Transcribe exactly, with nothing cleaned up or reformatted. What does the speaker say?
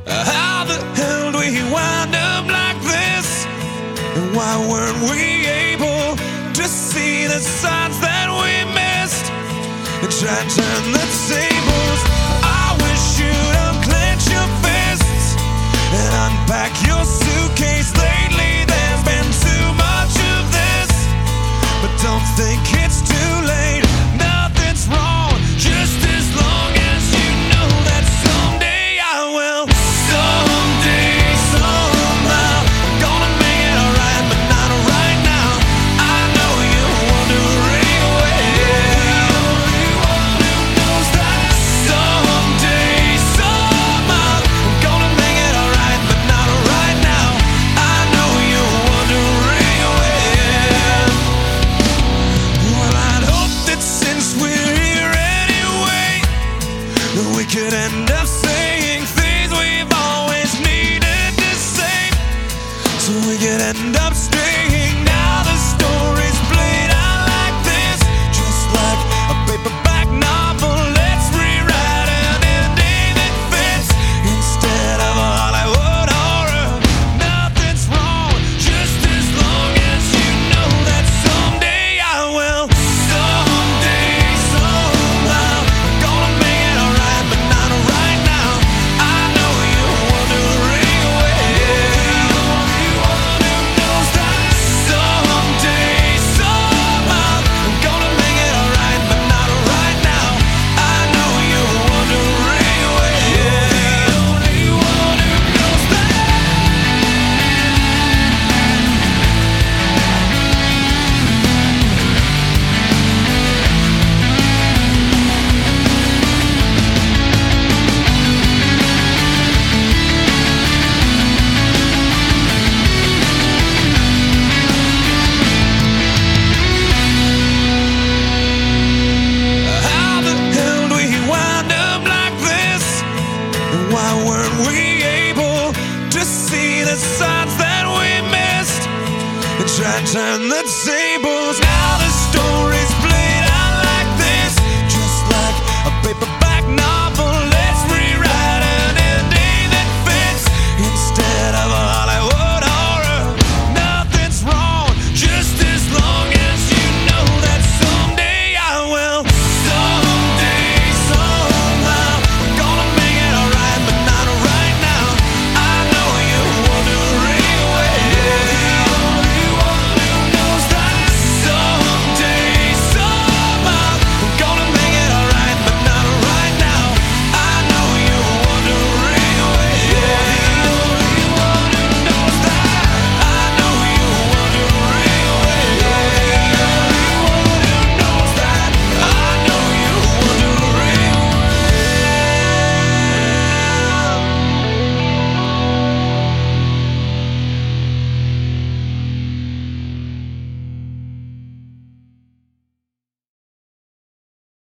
How the hell do we wind up like this? And why weren't we able to see the signs that we missed and try to turn the tables? I wish you'd unclench your fists and unpack your suitcase. Lately there's been too much of this, but don't think it's too late. Nothing's wrong, just as long as you know that someday I will. Someday, somehow, I'm gonna make it alright, but not right now. I know you wondering well. Who knows that? Someday, somehow, I'm gonna make it alright, but not right now. I know you're wondering well. Well, I'd hope that since we're here anyway, that we could end up saying things we've always needed to say, so we could end up staying. Now the story's played out like this, just like a paperback novel. Let's rewrite an ending that fits instead of a Hollywood horror. Nothing's wrong, just as long as you know that someday I will. Someday, somehow, I'm gonna make it alright, but not right now. I know you're wondering well. Who knows that? Someday, somehow, I'm gonna make it alright, but not right now. I know you're wondering well. The only one who knows that. How the hell do we wind up like this? And why weren't we able to see the signs that we missed and try to turn the